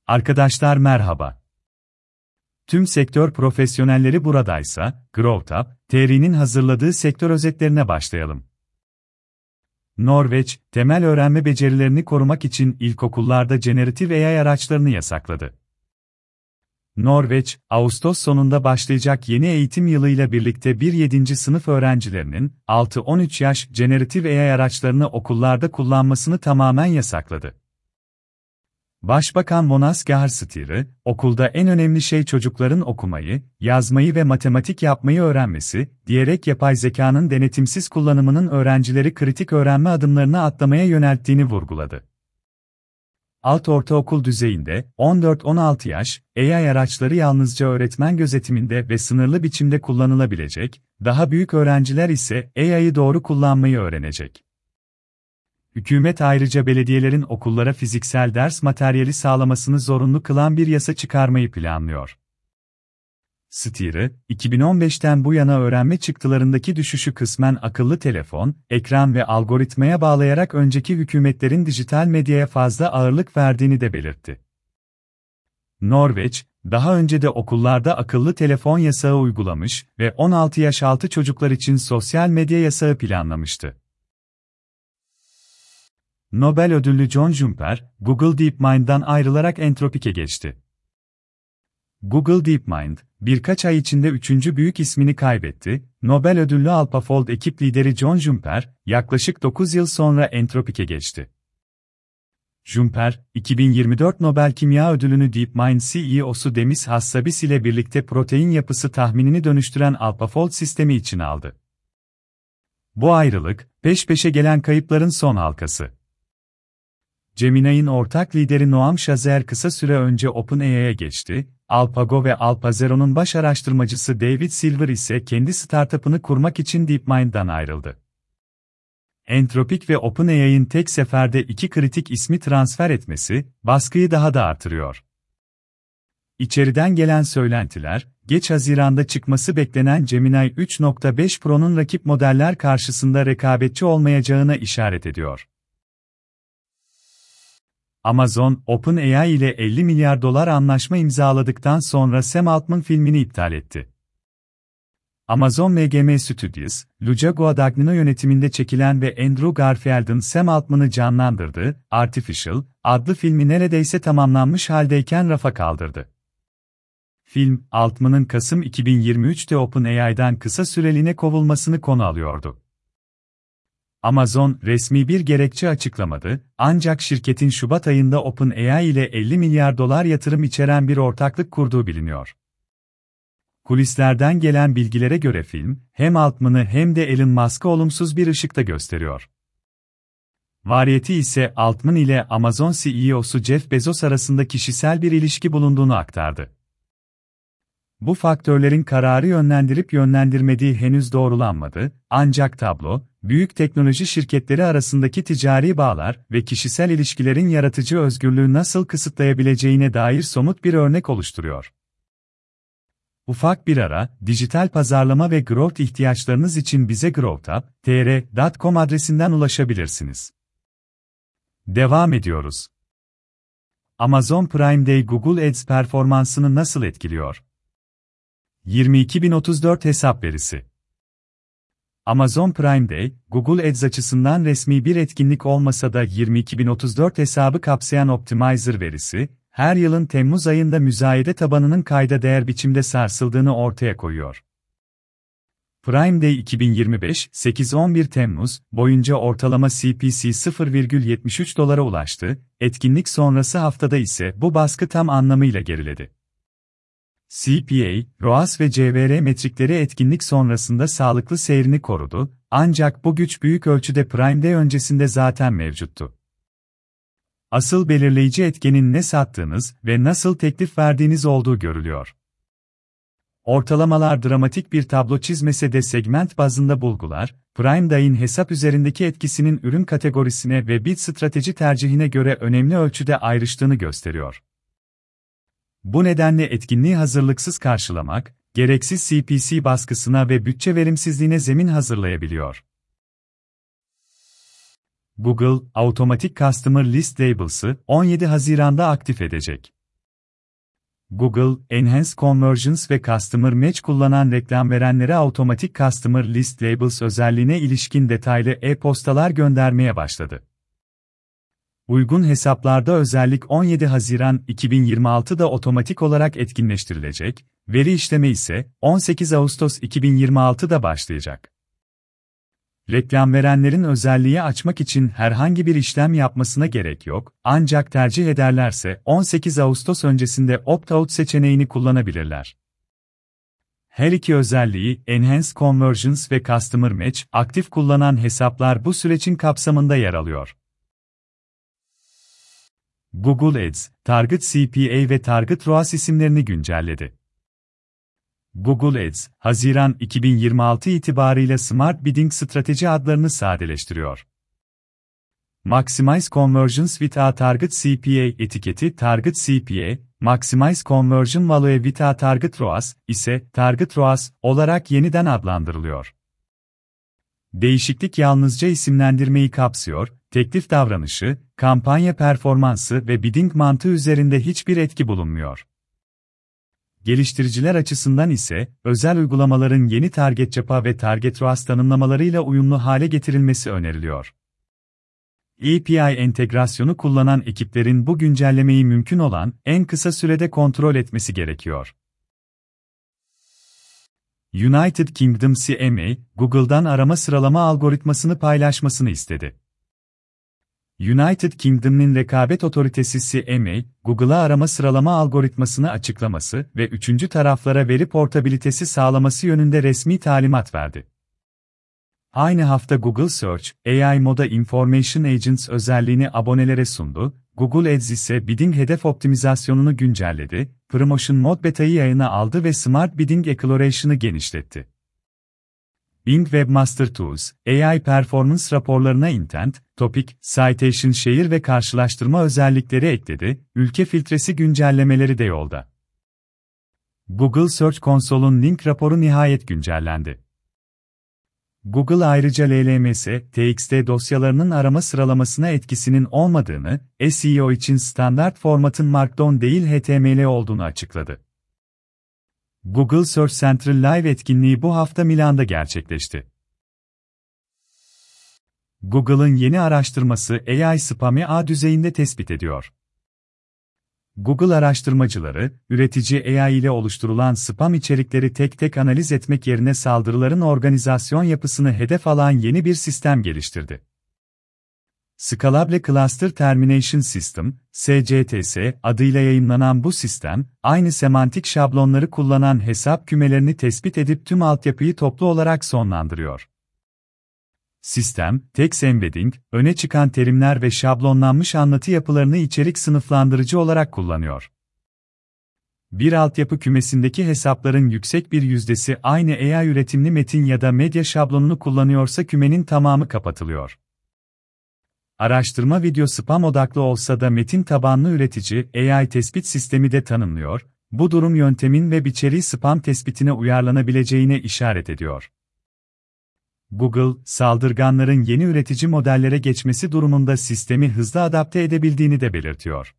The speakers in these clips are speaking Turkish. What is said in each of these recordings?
Arkadaşlar merhaba. Tüm sektör profesyonelleri buradaysa, GrowTap, TR'nin hazırladığı sektör özetlerine başlayalım. Norveç, temel öğrenme becerilerini korumak için ilkokullarda generatif AI araçlarını yasakladı. Norveç, Ağustos sonunda başlayacak yeni eğitim yılıyla birlikte 1-7. sınıf öğrencilerinin 6-13 yaş generatif AI araçlarını okullarda kullanmasını tamamen yasakladı. Başbakan Jonas Gahr Støre, okulda en önemli şey çocukların okumayı, yazmayı ve matematik yapmayı öğrenmesi, diyerek yapay zekanın denetimsiz kullanımının öğrencileri kritik öğrenme adımlarına atlamaya yönelttiğini vurguladı. Alt ortaokul düzeyinde, 14-16 yaş, AI araçları yalnızca öğretmen gözetiminde ve sınırlı biçimde kullanılabilecek, daha büyük öğrenciler ise AI'yı doğru kullanmayı öğrenecek. Hükümet ayrıca belediyelerin okullara fiziksel ders materyali sağlamasını zorunlu kılan bir yasa çıkarmayı planlıyor. Støre, 2015'ten bu yana öğrenme çıktılarındaki düşüşü kısmen akıllı telefon, ekran ve algoritmaya bağlayarak önceki hükümetlerin dijital medyaya fazla ağırlık verdiğini de belirtti. Norveç, daha önce de okullarda akıllı telefon yasağı uygulamış ve 16 yaş altı çocuklar için sosyal medya yasağı planlamıştı. Nobel ödüllü John Jumper, Google DeepMind'dan ayrılarak Anthropic'e geçti. Google DeepMind, birkaç ay içinde üçüncü büyük ismini kaybetti. Nobel ödüllü AlphaFold ekip lideri John Jumper, yaklaşık 9 yıl sonra Anthropic'e geçti. Jumper, 2024 Nobel Kimya Ödülünü DeepMind CEO'su Demis Hassabis ile birlikte protein yapısı tahminini dönüştüren AlphaFold sistemi için aldı. Bu ayrılık, peş peşe gelen kayıpların son halkası. Gemini'nin ortak lideri Noam Chazzer kısa süre önce OpenAI'ye geçti, AlphaGo ve AlphaZero'nun baş araştırmacısı David Silver ise kendi startup'ını kurmak için DeepMind'dan ayrıldı. Anthropic ve OpenAI'nin tek seferde iki kritik ismi transfer etmesi, baskıyı daha da artırıyor. İçeriden gelen söylentiler, geç Haziran'da çıkması beklenen Gemini 3.5 Pro'nun rakip modeller karşısında rekabetçi olmayacağına işaret ediyor. Amazon, OpenAI ile $50 milyar anlaşma imzaladıktan sonra Sam Altman filmini iptal etti. Amazon MGM Studios, Luca Guadagnino yönetiminde çekilen ve Andrew Garfield'ın Sam Altman'ı canlandırdığı Artificial adlı filmi neredeyse tamamlanmış haldeyken rafa kaldırdı. Film, Altman'ın Kasım 2023'te OpenAI'dan kısa süreliğine kovulmasını konu alıyordu. Amazon, resmi bir gerekçe açıklamadı, ancak şirketin Şubat ayında OpenAI ile $50 milyar yatırım içeren bir ortaklık kurduğu biliniyor. Kulislerden gelen bilgilere göre film, hem Altman'ı hem de Elon Musk'ı olumsuz bir ışıkta gösteriyor. Variety ise Altman ile Amazon CEO'su Jeff Bezos arasında kişisel bir ilişki bulunduğunu aktardı. Bu faktörlerin kararı yönlendirip yönlendirmediği henüz doğrulanmadı, ancak tablo, büyük teknoloji şirketleri arasındaki ticari bağlar ve kişisel ilişkilerin yaratıcı özgürlüğü nasıl kısıtlayabileceğine dair somut bir örnek oluşturuyor. Ufak bir ara, dijital pazarlama ve growth ihtiyaçlarınız için bize growtap.tr.com adresinden ulaşabilirsiniz. Devam ediyoruz. Amazon Prime Day Google Ads performansını nasıl etkiliyor? 22.034 hesap verisi. Amazon Prime Day, Google Ads açısından resmi bir etkinlik olmasa da 22.034 hesabı kapsayan Optimizer verisi, her yılın Temmuz ayında müzayede tabanının kayda değer biçimde sarsıldığını ortaya koyuyor. Prime Day 2025, 8-11 Temmuz boyunca ortalama CPC $0,73'a ulaştı, etkinlik sonrası haftada ise bu baskı tam anlamıyla geriledi. CPA, ROAS ve CVR metrikleri etkinlik sonrasında sağlıklı seyrini korudu, ancak bu güç büyük ölçüde Prime Day öncesinde zaten mevcuttu. Asıl belirleyici etkenin ne sattığınız ve nasıl teklif verdiğiniz olduğu görülüyor. Ortalamalar dramatik bir tablo çizmese de segment bazında bulgular, Prime Day'in hesap üzerindeki etkisinin ürün kategorisine ve bid strateji tercihine göre önemli ölçüde ayrıştığını gösteriyor. Bu nedenle etkinliği hazırlıksız karşılamak, gereksiz CPC baskısına ve bütçe verimsizliğine zemin hazırlayabiliyor. Google, Automatic Customer List Labels'ı 17 Haziran'da aktif edecek. Google, Enhanced Conversions ve Customer Match kullanan reklam verenlere otomatik Customer List Labels özelliğine ilişkin detaylı e-postalar göndermeye başladı. Uygun hesaplarda özellik 17 Haziran 2026'da otomatik olarak etkinleştirilecek, veri işleme ise 18 Ağustos 2026'da başlayacak. Reklam verenlerin özelliği açmak için herhangi bir işlem yapmasına gerek yok, ancak tercih ederlerse 18 Ağustos öncesinde Opt-out seçeneğini kullanabilirler. Her iki özelliği, Enhanced Conversions ve Customer Match, aktif kullanan hesaplar bu sürecin kapsamında yer alıyor. Google Ads, Target CPA ve Target ROAS isimlerini güncelledi. Google Ads, Haziran 2026 itibarıyla Smart Bidding strateji adlarını sadeleştiriyor. Maximize Conversions with a Target CPA etiketi Target CPA, Maximize Conversion Value with a Target ROAS ise Target ROAS olarak yeniden adlandırılıyor. Değişiklik yalnızca isimlendirmeyi kapsıyor, teklif davranışı, kampanya performansı ve bidding mantığı üzerinde hiçbir etki bulunmuyor. Geliştiriciler açısından ise, özel uygulamaların yeni Target CPA ve Target ROAS tanımlamalarıyla uyumlu hale getirilmesi öneriliyor. API entegrasyonu kullanan ekiplerin bu güncellemeyi mümkün olan en kısa sürede kontrol etmesi gerekiyor. United Kingdom CMA, Google'dan arama sıralama algoritmasını paylaşmasını istedi. United Kingdom'un rekabet otoritesi CMA, Google'a arama sıralama algoritmasını açıklaması ve üçüncü taraflara veri portabilitesi sağlaması yönünde resmi talimat verdi. Aynı hafta Google Search, AI Moda Information Agents özelliğini abonelere sundu, Google Ads ise bidding hedef optimizasyonunu güncelledi, Promotion Mode Beta'yı yayına aldı ve Smart Bidding Exploration'ı genişletti. Bing Webmaster Tools, AI Performance raporlarına Intent, Topic, Citation Share ve karşılaştırma özellikleri ekledi, ülke filtresi güncellemeleri de yolda. Google Search Console'un link raporu nihayet güncellendi. Google ayrıca LLMS, TXT dosyalarının arama sıralamasına etkisinin olmadığını, SEO için standart formatın Markdown değil HTML olduğunu açıkladı. Google Search Central Live etkinliği bu hafta Milan'da gerçekleşti. Google'ın yeni araştırması AI spam'i A düzeyinde tespit ediyor. Google araştırmacıları, üretici AI ile oluşturulan spam içerikleri tek tek analiz etmek yerine saldırıların organizasyon yapısını hedef alan yeni bir sistem geliştirdi. Scalable Cluster Termination System, SCTS adıyla yayımlanan bu sistem, aynı semantik şablonları kullanan hesap kümelerini tespit edip tüm altyapıyı toplu olarak sonlandırıyor. Sistem, text embedding, öne çıkan terimler ve şablonlanmış anlatı yapılarını içerik sınıflandırıcı olarak kullanıyor. Bir altyapı kümesindeki hesapların yüksek bir yüzdesi aynı AI üretimli metin ya da medya şablonunu kullanıyorsa kümenin tamamı kapatılıyor. Araştırma video spam odaklı olsa da metin tabanlı üretici AI tespit sistemi de tanımlıyor, bu durum yöntemin web içeriği spam tespitine uyarlanabileceğine işaret ediyor. Google, saldırganların yeni üretici modellere geçmesi durumunda sistemi hızlı adapte edebildiğini de belirtiyor.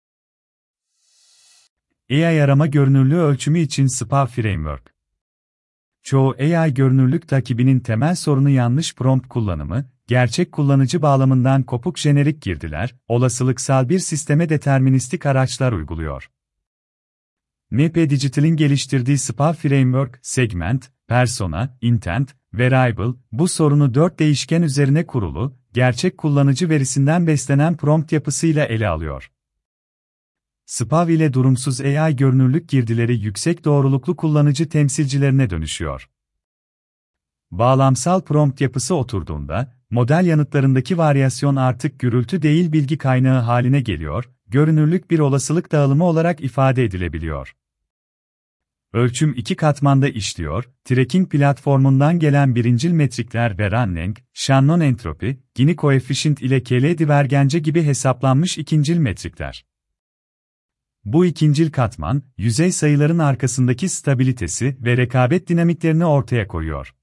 AI arama görünürlüğü ölçümü için SPA Framework. Çoğu AI görünürlük takibinin temel sorunu yanlış prompt kullanımı, gerçek kullanıcı bağlamından kopuk jenerik girdiler, olasılıksal bir sisteme deterministik araçlar uyguluyor. MP Digital'in geliştirdiği SPA Framework, Segment, Persona, Intent, Variable, bu sorunu 4 değişken üzerine kurulu, gerçek kullanıcı verisinden beslenen prompt yapısıyla ele alıyor. SPA ile durumsuz AI görünürlük girdileri yüksek doğruluklu kullanıcı temsilcilerine dönüşüyor. Bağlamsal prompt yapısı oturduğunda, model yanıtlarındaki varyasyon artık gürültü değil bilgi kaynağı haline geliyor, görünürlük bir olasılık dağılımı olarak ifade edilebiliyor. Ölçüm iki katmanda işliyor, tracking platformundan gelen birincil metrikler ve Running, Shannon entropi, Gini koefficient ile KL divergence gibi hesaplanmış ikincil metrikler. Bu ikincil katman, yüzey sayıların arkasındaki stabilitesi ve rekabet dinamiklerini ortaya koyuyor.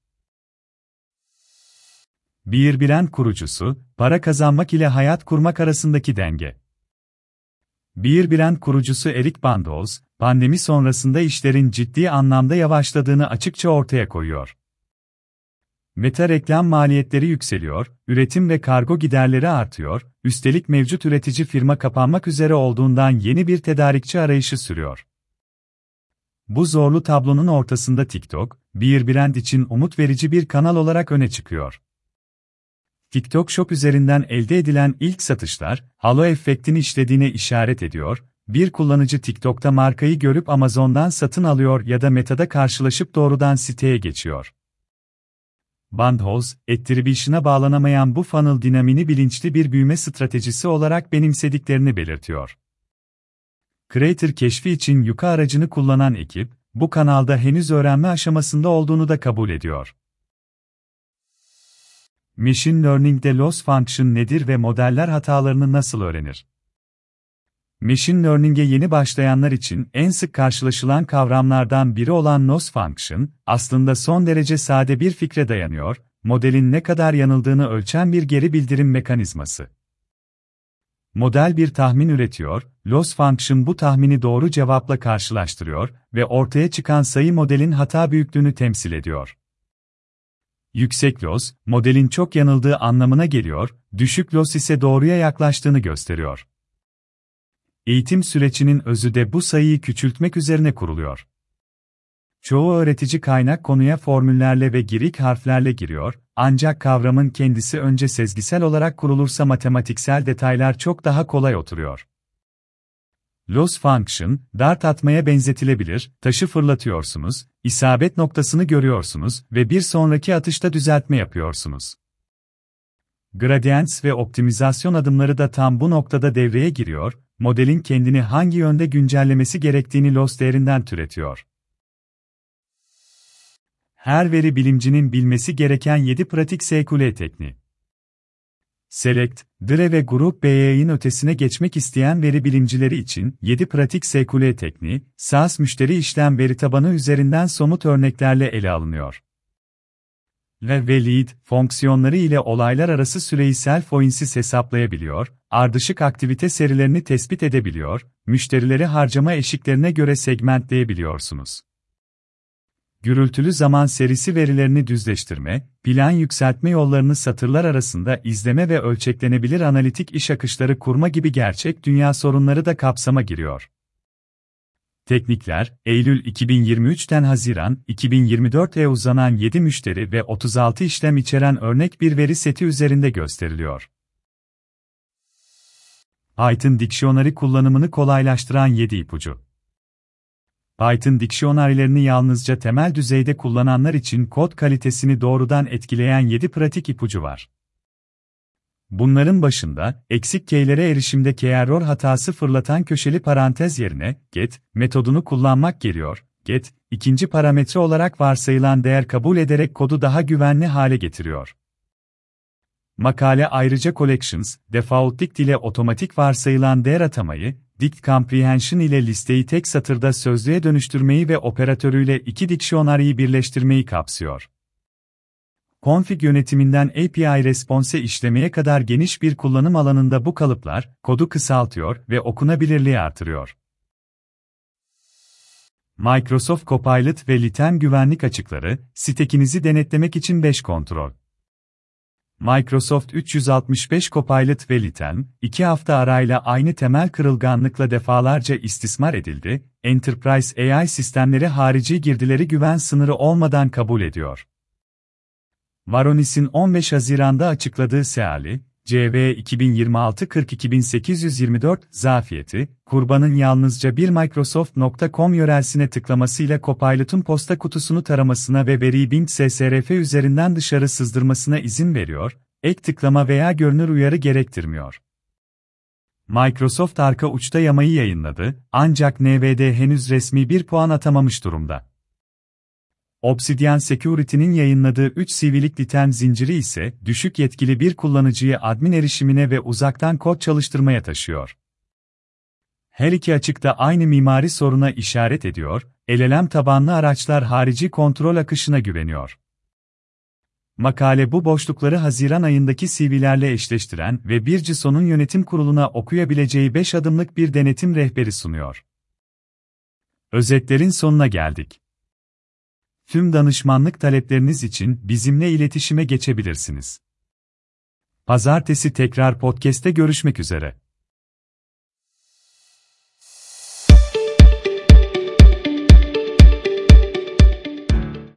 Beerbrand kurucusu, para kazanmak ile hayat kurmak arasındaki denge. Beerbrand kurucusu Eric Bandoz, pandemi sonrasında işlerin ciddi anlamda yavaşladığını açıkça ortaya koyuyor. Meta reklam maliyetleri yükseliyor, üretim ve kargo giderleri artıyor, üstelik mevcut üretici firma kapanmak üzere olduğundan yeni bir tedarikçi arayışı sürüyor. Bu zorlu tablonun ortasında TikTok, bir brand için umut verici bir kanal olarak öne çıkıyor. TikTok Shop üzerinden elde edilen ilk satışlar, halo efektini işlediğine işaret ediyor. Bir kullanıcı TikTok'ta markayı görüp Amazon'dan satın alıyor ya da Meta'da karşılaşıp doğrudan siteye geçiyor. Bandhoz, attribution'a bağlanamayan bu funnel dinamini bilinçli bir büyüme stratejisi olarak benimsediklerini belirtiyor. Creator keşfi için Yuka aracını kullanan ekip, bu kanalda henüz öğrenme aşamasında olduğunu da kabul ediyor. Machine Learning'de loss function nedir ve modeller hatalarını nasıl öğrenir? Machine Learning'e yeni başlayanlar için en sık karşılaşılan kavramlardan biri olan loss function, aslında son derece sade bir fikre dayanıyor, modelin ne kadar yanıldığını ölçen bir geri bildirim mekanizması. Model bir tahmin üretiyor, loss function bu tahmini doğru cevapla karşılaştırıyor ve ortaya çıkan sayı modelin hata büyüklüğünü temsil ediyor. Yüksek loss, modelin çok yanıldığı anlamına geliyor, düşük loss ise doğruya yaklaştığını gösteriyor. Eğitim sürecinin özü de bu sayıyı küçültmek üzerine kuruluyor. Çoğu öğretici kaynak konuya formüllerle ve Girik harflerle giriyor, ancak kavramın kendisi önce sezgisel olarak kurulursa matematiksel detaylar çok daha kolay oturuyor. Loss function, dart atmaya benzetilebilir, taşı fırlatıyorsunuz, isabet noktasını görüyorsunuz ve bir sonraki atışta düzeltme yapıyorsunuz. Gradients ve optimizasyon adımları da tam bu noktada devreye giriyor, modelin kendini hangi yönde güncellemesi gerektiğini loss değerinden türetiyor. Her veri bilimcinin bilmesi gereken 7 pratik SQL tekniği. Select, Dire ve Grup B'nin ötesine geçmek isteyen veri bilimcileri için 7 pratik SQL tekniği, SaaS müşteri işlem veri tabanı üzerinden somut örneklerle ele alınıyor. Ve lead fonksiyonları ile olaylar arası süreyi self-oinsiz hesaplayabiliyor, ardışık aktivite serilerini tespit edebiliyor, müşterileri harcama eşiklerine göre segmentleyebiliyorsunuz. Gürültülü zaman serisi verilerini düzleştirme, plan yükseltme yollarını satırlar arasında izleme ve ölçeklenebilir analitik iş akışları kurma gibi gerçek dünya sorunları da kapsama giriyor. Teknikler, Eylül 2023'ten Haziran 2024'e uzanan 7 müşteri ve 36 işlem içeren örnek bir veri seti üzerinde gösteriliyor. Python Dictionary kullanımını kolaylaştıran 7 ipucu. Python Dictionary'lerini yalnızca temel düzeyde kullananlar için kod kalitesini doğrudan etkileyen 7 pratik ipucu var. Bunların başında, eksik key'lere erişimde key-error hatası fırlatan köşeli parantez yerine, get, metodunu kullanmak geliyor. Get, ikinci parametre olarak varsayılan değer kabul ederek kodu daha güvenli hale getiriyor. Makale ayrıca collections, default dict ile otomatik varsayılan değer atamayı, dict comprehension ile listeyi tek satırda sözlüğe dönüştürmeyi ve operatörüyle iki dictionary'yi birleştirmeyi kapsıyor. Config yönetiminden API response'e işlemeye kadar geniş bir kullanım alanında bu kalıplar, kodu kısaltıyor ve okunabilirliği artırıyor. Microsoft Copilot ve Litem güvenlik açıkları, stekinizi denetlemek için 5 kontrol. Microsoft 365 Copilot ve Litem, 2 hafta arayla aynı temel kırılganlıkla defalarca istismar edildi, Enterprise AI sistemleri harici girdileri güven sınırı olmadan kabul ediyor. Varonis'in 15 Haziran'da açıkladığı SEAL'i, CV 2026-42824 zafiyeti, kurbanın yalnızca bir Microsoft.com yörelsine tıklamasıyla Copilot'un posta kutusunu taramasına ve veriyi Bing SSRF üzerinden dışarı sızdırmasına izin veriyor, ek tıklama veya görünür uyarı gerektirmiyor. Microsoft arka uçta yamayı yayınladı, ancak NVD henüz resmi bir puan atamamış durumda. Obsidian Security'nin yayınladığı 3 CV'lik Litem zinciri ise, düşük yetkili bir kullanıcıyı admin erişimine ve uzaktan kod çalıştırmaya taşıyor. Her iki açık da aynı mimari soruna işaret ediyor, LLM tabanlı araçlar harici kontrol akışına güveniyor. Makale bu boşlukları Haziran ayındaki CV'lerle eşleştiren ve bir CISO'nun yönetim kuruluna okuyabileceği 5 adımlık bir denetim rehberi sunuyor. Özetlerin sonuna geldik. Tüm danışmanlık talepleriniz için bizimle iletişime geçebilirsiniz. Pazartesi tekrar podcast'te görüşmek üzere.